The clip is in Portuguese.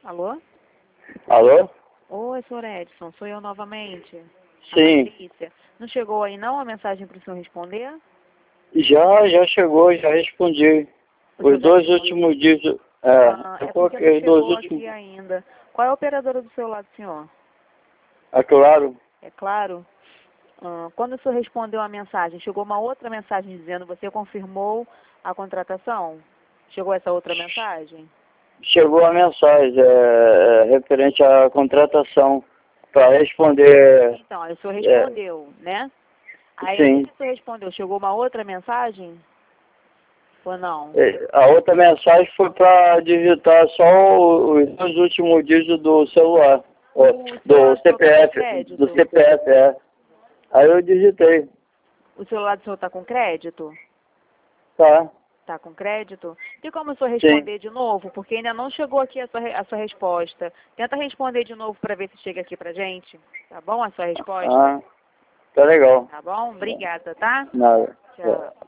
Alô? Alô? Oi, senhor Edson, sou eu novamente. A Sim. Patrícia. Não chegou aí não a mensagem para o senhor responder? Já chegou, já respondi. O senhor Os já dois respondeu? últimos dias, eu É porque não coloquei os dois chegou últimos. aqui ainda. Qual é a operadora do celular do senhor? É claro, É claro? Quando o senhor respondeu a mensagem, chegou uma outra mensagem dizendo você confirmou a contratação? Chegou essa outra mensagem? chegou a mensagem referente à contratação para responder. Então, aí o senhor É, respondeu, né? Aí assim sim. que o senhor respondeu, chegou uma outra mensagem? Ou não? A outra mensagem foi para digitar só os dois últimos dígitos do celular, O celular do do senhor está com CPF, do crédito? CPF, é. Aí eu digitei, O celular do senhor está com crédito? tá? Está com crédito? Tem como o senhor Sim. responder de novo? Porque ainda não chegou aqui a sua resposta. Tenta responder de novo para ver se chega aqui pra gente. Tá bom a sua resposta? Ah, tá legal. Tá bom? Obrigada, tá? Nada. Tchau.